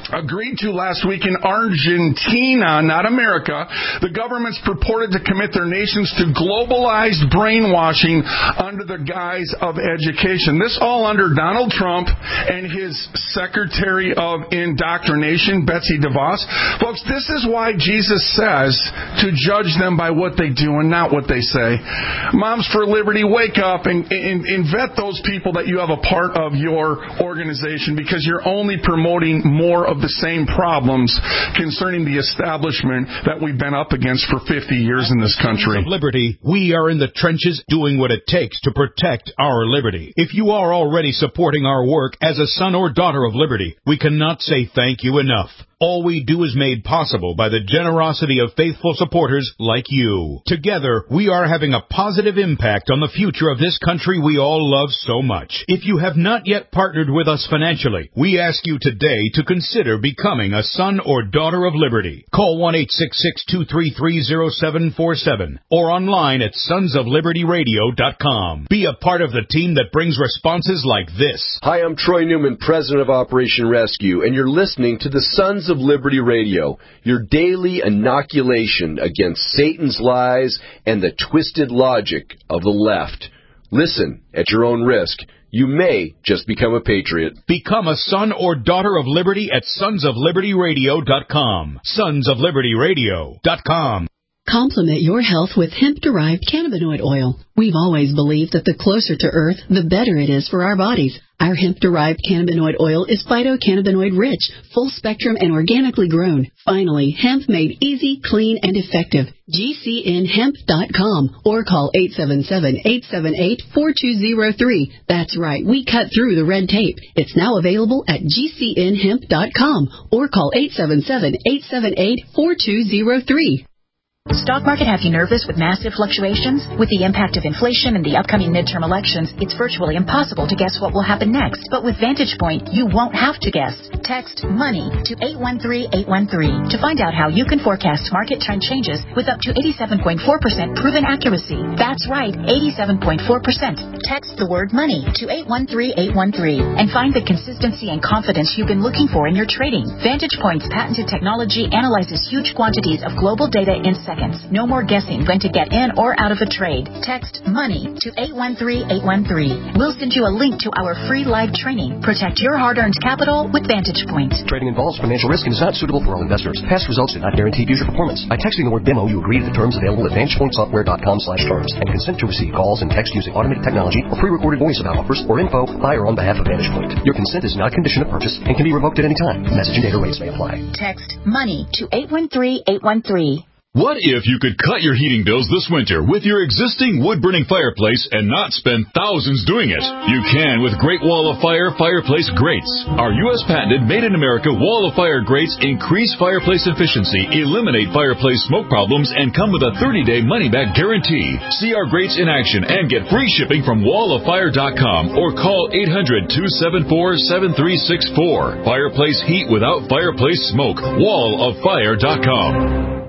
agreed to last week in Argentina, not America. The governments purported to commit their nations to globalized brainwashing under the guise of education. This all under Donald Trump and his Secretary of Indoctrination, Betsy DeVos. Folks, this is why Jesus says to judge them by what they do and not what they say. Moms for Liberty, wake up and, and, and vet those people that you have a part of your organization, because you're only promoting more of the same problems concerning the establishment that we've been up against for fifty years in this country. Sons of Liberty, we are in the trenches doing what it takes to protect our liberty. If you are already supporting our work as a son or daughter of liberty, we cannot say thank you enough. All we do is made possible by the generosity of faithful supporters like you. Together, we are having a positive impact on the future of this country we all love so much. If you have not yet partnered with us financially, we ask you today to consider becoming a son or daughter of liberty. Call one eight six six, two three three, zero seven four seven or online at sons of liberty radio dot com. Be a part of the team that brings responses like this. Hi, I'm Troy Newman, president of Operation Rescue, and you're listening to the Sons of Liberty Radio, your daily inoculation against Satan's lies and the twisted logic of the left. Listen at your own risk. You may just become a patriot. Become a son or daughter of liberty at sons of liberty radio dot com. sons of liberty radio dot com. Complement your health with hemp-derived cannabinoid oil. We've always believed that the closer to Earth, the better it is for our bodies. Our hemp-derived cannabinoid oil is phytocannabinoid-rich, full-spectrum, and organically grown. Finally, hemp made easy, clean, and effective. G C N hemp dot com or call eight seven seven, eight seven eight, four two zero three. That's right, we cut through the red tape. It's now available at G C N hemp dot com or call eight seven seven, eight seven eight, four two zero three. Stock market have you nervous with massive fluctuations? With the impact of inflation and the upcoming midterm elections, it's virtually impossible to guess what will happen next. But with Vantage Point, you won't have to guess. Text MONEY to eight one three, eight one three to find out how you can forecast market trend changes with up to eighty-seven point four percent proven accuracy. That's right, eighty-seven point four percent. Text the word MONEY to eight one three, eight one three and find the consistency and confidence you've been looking for in your trading. Vantage Point's patented technology analyzes huge quantities of global data in seconds. No more guessing when to get in or out of a trade. Text MONEY to eight one three, eight one three. We'll send you a link to our free live training. Protect your hard-earned capital with Vantage Point. Trading involves financial risk and is not suitable for all investors. Past results do not guarantee future performance. By texting the word demo, you agree to the terms available at vantage point software dot com slash terms and consent to receive calls and text using automated technology or pre-recorded voice about offers or info by or on behalf of Vantage Point. Your consent is not a condition of purchase and can be revoked at any time. Message and data rates may apply. Text MONEY to eight one three, eight one three. What if you could cut your heating bills this winter with your existing wood-burning fireplace and not spend thousands doing it? You can with Great Wall of Fire fireplace grates. Our U S patented made-in-America Wall of Fire grates increase fireplace efficiency, eliminate fireplace smoke problems, and come with a thirty-day money-back guarantee. See our grates in action and get free shipping from wall of fire dot com or call eight hundred, two seven four, seven three six four. Fireplace heat without fireplace smoke. wall of fire dot com.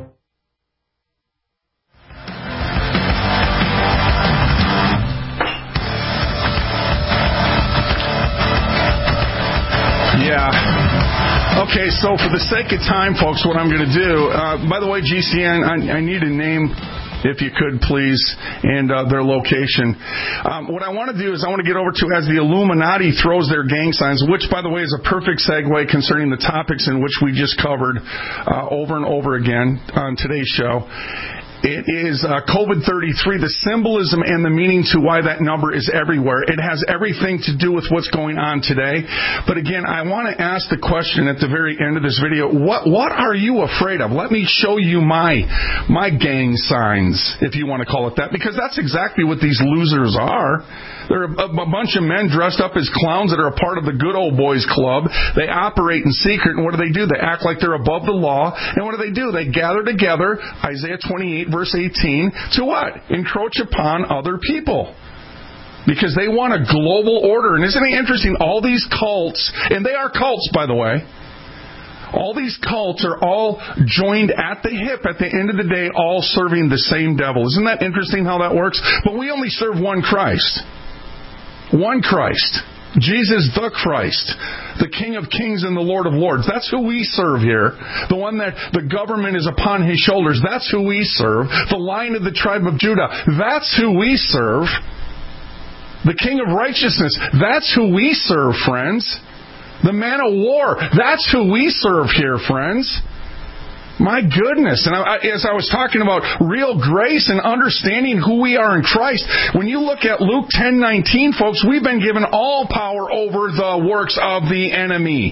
Yeah. Okay, so for the sake of time, folks, what I'm going to do, uh, by the way, G C N, I, I need a name, if you could, please, and uh, their location. Um, what I want to do is I want to get over to as the Illuminati throws their gang signs, which, by the way, is a perfect segue concerning the topics in which we just covered uh, over and over again on today's show. It is uh, COVID thirty-three, the symbolism and the meaning to why that number is everywhere. It has everything to do with what's going on today. But again, I want to ask the question at the very end of this video, what what are you afraid of? Let me show you my my gang signs, if you want to call it that, because that's exactly what these losers are. They're a, a bunch of men dressed up as clowns that are a part of the good old boys club. They operate in secret, and what do they do? They act like they're above the law, and what do they do? They gather together, Isaiah twenty-eight, verse eighteen, to what? Encroach upon other people. Because they want a global order. And isn't it interesting? All these cults, and they are cults, by the way, all these cults are all joined at the hip, at the end of the day, all serving the same devil. Isn't that interesting how that works? But we only serve one Christ. One Christ. Jesus the Christ, the King of Kings and the Lord of Lords. That's who we serve here. The one that the government is upon his shoulders. That's who we serve. The Lion of the tribe of Judah. That's who we serve. The King of Righteousness. That's who we serve, friends. The Man of War. That's who we serve here, friends. My goodness. And I, as I was talking about real grace and understanding who we are in Christ, when you look at Luke ten nineteen, folks, we've been given all power over the works of the enemy.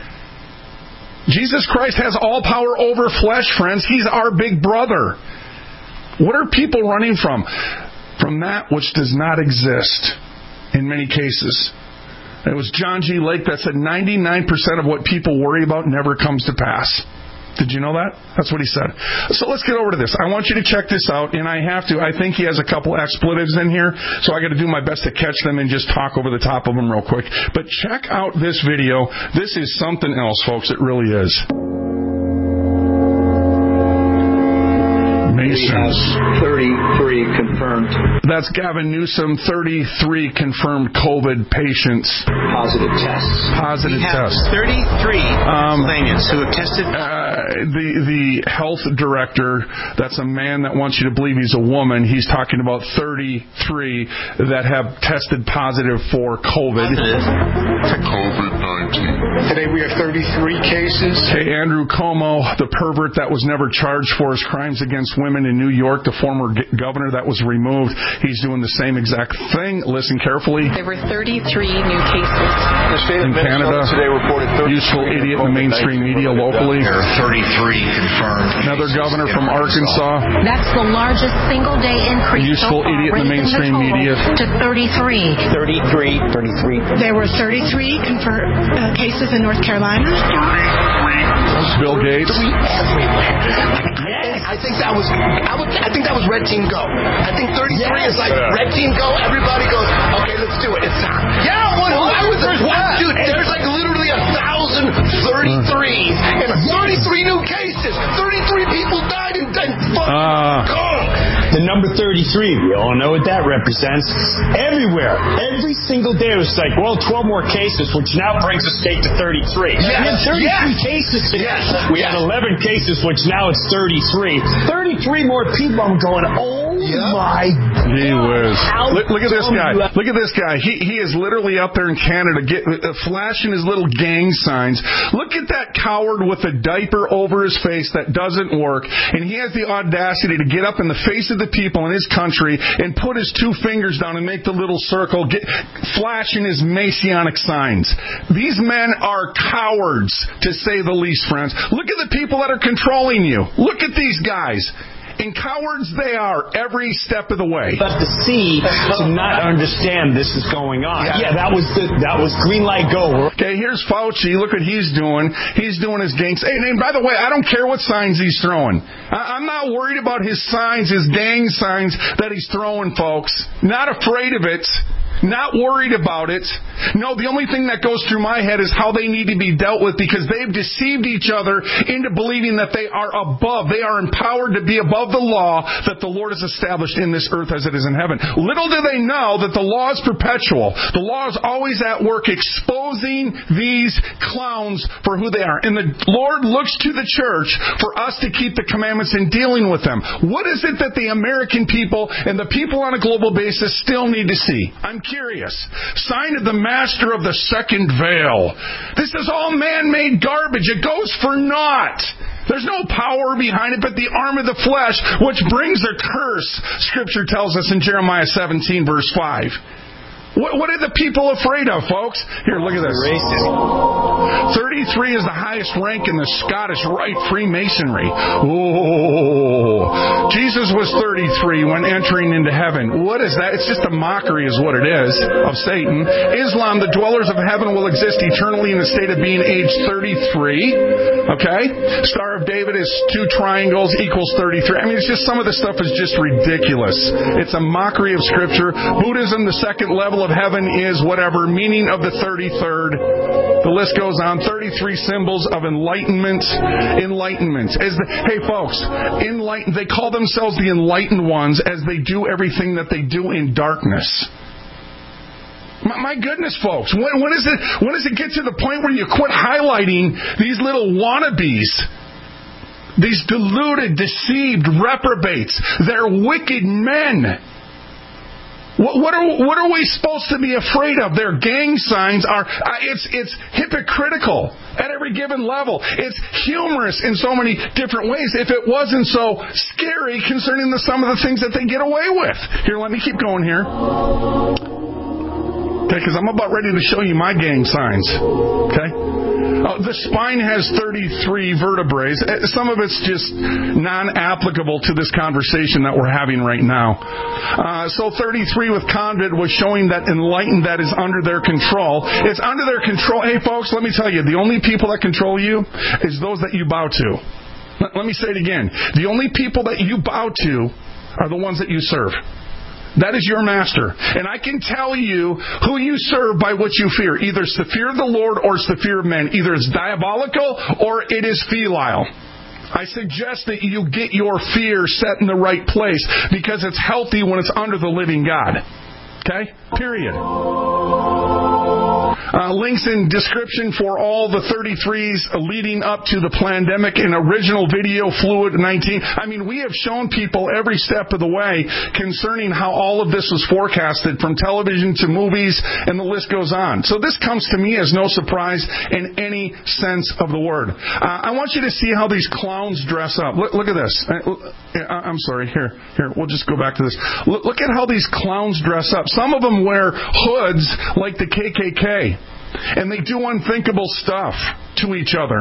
Jesus Christ has all power over flesh, friends. He's our big brother. What are people running from? From that which does not exist in many cases. It was John G. Lake that said ninety-nine percent of what people worry about never comes to pass. Did you know that? That's what he said. So let's get over to this. I want you to check this out, and I have to. I think he has a couple expletives in here, so I got to do my best to catch them and just talk over the top of them real quick. But check out this video. This is something else, folks. It really is. Masons. thirty-three confirmed. That's Gavin Newsom, thirty-three confirmed COVID patients. Positive tests. Positive we have tests. thirty-three um, Pennsylvanians who have tested. Uh, the the health director, that's a man that wants you to believe he's a woman. He's talking about thirty-three that have tested positive for COVID. COVID nineteen. Today we have thirty-three cases. Okay, Andrew Cuomo, the pervert that was never charged for his crimes against women in New York, the former governor that was removed, he's doing the same exact thing. Listen carefully. There were thirty-three new cases. The state in of Canada today reported useful idiot in the mainstream media locally. There are thirty-three confirmed. Another governor from Arkansas. That's the largest single day increase useful so far, idiot in the mainstream the media. To thirty-three. thirty-three. thirty-three. There were thirty-three confirmed uh, cases in North Carolina. Bill Gates. I think that was I, would, I think that was Red Team Go. I think thirty-three yes. is like yeah. Red Team Go. Everybody goes, okay, let's do it. It's time. Yeah, well, well, I was what? Dude, there's like literally a thousand thirty-threes and thirty-three new cases. thirty-three people died and, and fucking uh. gone. The number thirty-three, we all know what that represents. Everywhere, every single day, it was like, well, twelve more cases, which now brings the state to thirty-three. Yes. We had thirty-three yes. cases today. Yes. We had eleven cases, which now it's thirty-three. thirty-three more people. I'm going, oh yep. my Gee whiz. Look, look at this guy. You... Look at this guy. He he is literally up there in Canada get, uh, flashing his little gang signs. Look at that coward with a diaper over his face that doesn't work. And he has the audacity to get up in the face of the people in his country and put his two fingers down and make the little circle, get, flashing his Masonic signs. These men are cowards, to say the least, friends. Look at the people that are controlling you. Look at these guys. And cowards they are every step of the way. But to see, to not understand this is going on. Yeah, yeah that was the, that was green light go. Okay, here's Fauci. Look what he's doing. He's doing his gangs. And, and by the way, I don't care what signs he's throwing. I, I'm not worried about his signs, his gang signs that he's throwing, folks. Not afraid of it. Not worried about it. No, the only thing that goes through my head is how they need to be dealt with because they've deceived each other into believing that they are above. They are empowered to be above the law that the Lord has established in this earth as it is in heaven. Little do they know that the law is perpetual. The law is always at work exposing these clowns for who they are. And the Lord looks to the church for us to keep the commandments and dealing with them. What is it that the American people and the people on a global basis still need to see? I'm curious. Sign of the master of the second veil. This is all man-made garbage. It goes for naught. There's no power behind it but the arm of the flesh, which brings a curse, Scripture tells us in Jeremiah seventeen, verse five. What, what are the people afraid of, folks? Here, look at this. thirty-three is the highest rank in the Scottish Rite Freemasonry. Oh, Jesus was thirty-three when entering into heaven. What is that? It's just a mockery is what it is of Satan. Islam, the dwellers of heaven will exist eternally in the state of being age thirty-three. Okay? Star of David is two triangles equals thirty-three. I mean, it's just some of the stuff is just ridiculous. It's a mockery of Scripture. Buddhism, the second level of heaven is whatever, meaning of the thirty-third. The list goes on. thirty-three symbols of enlightenment. Enlightenment. As the, hey, folks, enlighten, they call themselves the enlightened ones as they do everything that they do in darkness. My, my goodness, folks, when, when, is it, when does it get to the point where you quit highlighting these little wannabes? These deluded, deceived reprobates. They're wicked men. What, what are what are we supposed to be afraid of? Their gang signs are, uh, it's it's hypocritical at every given level. It's humorous in so many different ways. If it wasn't so scary concerning the, some of the things that they get away with. Here, let me keep going here. Okay, because I'm about ready to show you my gang signs. Okay? Uh, the spine has thirty-three vertebrae. Some of it's just non-applicable to this conversation that we're having right now. Uh, so thirty-three with convid was showing that enlightened that is under their control. It's under their control. Hey, folks, let me tell you, the only people that control you is those that you bow to. Let, let me say it again. The only people that you bow to are the ones that you serve. That is your master. And I can tell you who you serve by what you fear. Either it's the fear of the Lord or it's the fear of men. Either it's diabolical or it is filial. I suggest that you get your fear set in the right place because it's healthy when it's under the living God. Okay? Period. Uh, links in description for all the thirty-threes leading up to the pandemic and original video Fluid nineteen. I mean, we have shown people every step of the way concerning how all of this was forecasted from television to movies, and the list goes on. So this comes to me as no surprise in any sense of the word. Uh, I want you to see how these clowns dress up. Look, look at this. I, I'm sorry. Here, here. We'll just go back to this. Look, look at how these clowns dress up. Some of them wear hoods like the K K K. And they do unthinkable stuff to each other.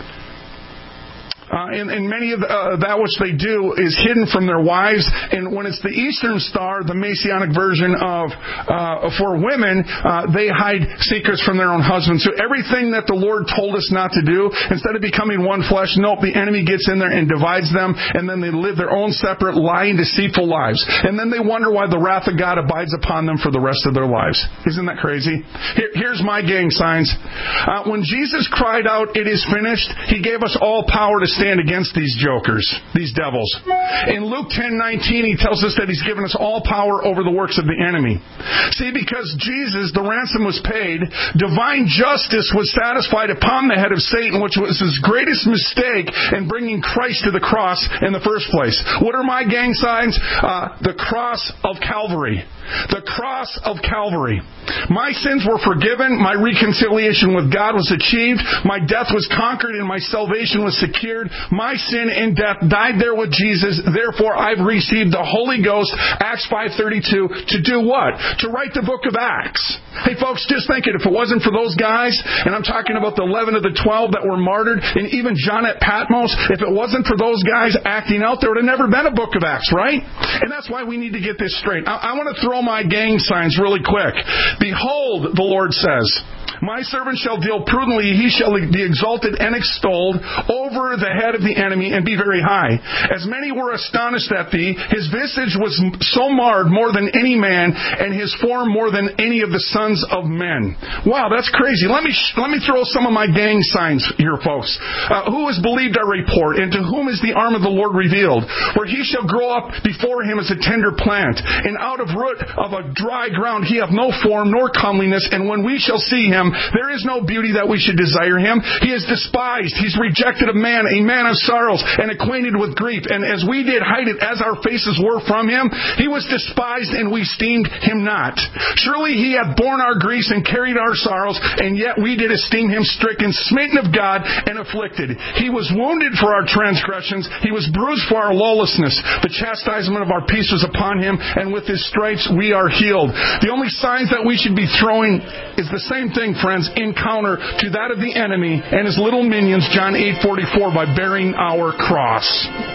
Uh, and, and many of the, uh, that which they do is hidden from their wives. And when it's the Eastern Star, the Messianic version of uh, for women, uh, they hide secrets from their own husbands. So everything that the Lord told us not to do, instead of becoming one flesh, nope, the enemy gets in there and divides them, and then they live their own separate, lying, deceitful lives. And then they wonder why the wrath of God abides upon them for the rest of their lives. Isn't that crazy? Here, here's my gang signs. Uh, when Jesus cried out, "It is finished," He gave us all power to stand against these jokers, these devils. In Luke ten nineteen, He tells us that He's given us all power over the works of the enemy. See, because Jesus, the ransom was paid, divine justice was satisfied upon the head of Satan, which was his greatest mistake in bringing Christ to the cross in the first place. What are my gang signs? Uh, the cross of Calvary. The cross of Calvary. My sins were forgiven. My reconciliation with God was achieved. My death was conquered and my salvation was secured. My sin and death died there with Jesus. Therefore, I've received the Holy Ghost, Acts five thirty-two, to do what? To write the book of Acts. Hey, folks, just think it. If it wasn't for those guys, and I'm talking about the eleven of the twelve that were martyred, and even John at Patmos, if it wasn't for those guys acting out, there would have never been a book of Acts, right? And that's why we need to get this straight. I, I want to throw my gang signs really quick. Behold, the Lord says, my servant shall deal prudently, he shall be exalted and extolled over the head of the enemy and be very high. As many were astonished at thee, his visage was so marred more than any man, and his form more than any of the sons of men. Wow, that's crazy. Let me let me throw some of my gang signs here, folks. Uh, who has believed our report, and to whom is the arm of the Lord revealed? Where he shall grow up before him as a tender plant, and out of root of a dry ground he hath no form nor comeliness, and when we shall see him, there is no beauty that we should desire him. He is despised. He's rejected of man, a man of sorrows, and acquainted with grief. And as we did hide it, as our faces were from him, he was despised, and we esteemed him not. Surely he hath borne our griefs and carried our sorrows, and yet we did esteem him stricken, smitten of God, and afflicted. He was wounded for our transgressions. He was bruised for our lawlessness. The chastisement of our peace was upon him, and with his stripes we are healed. The only signs that we should be throwing is the same thing, friends, in counter to that of the enemy and his little minions, John eight forty-four, by bearing our cross.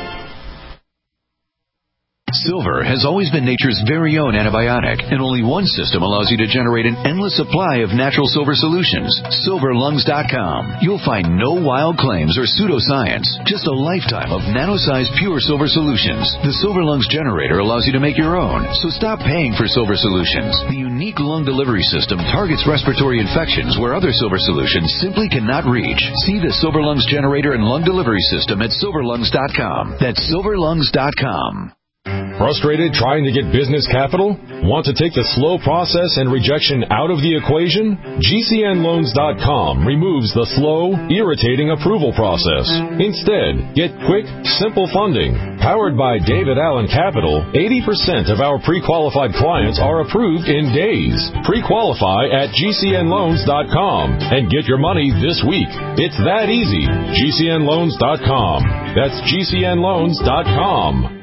Silver has always been nature's very own antibiotic, and only one system allows you to generate an endless supply of natural silver solutions. silver lungs dot com. You'll find no wild claims or pseudoscience, just a lifetime of nano-sized pure silver solutions. The Silver Lungs generator allows you to make your own, so stop paying for silver solutions. The unique lung delivery system targets respiratory infections where other silver solutions simply cannot reach. See the Silver Lungs generator and lung delivery system at silver lungs dot com. That's silver lungs dot com. Frustrated trying to get business capital? Want to take the slow process and rejection out of the equation? G C N loans dot com removes the slow, irritating approval process. Instead, get quick, simple funding. Powered by David Allen Capital, eighty percent of our pre-qualified clients are approved in days. Pre-qualify at G C N loans dot com and get your money this week. It's that easy. G C N loans dot com. That's G C N loans dot com.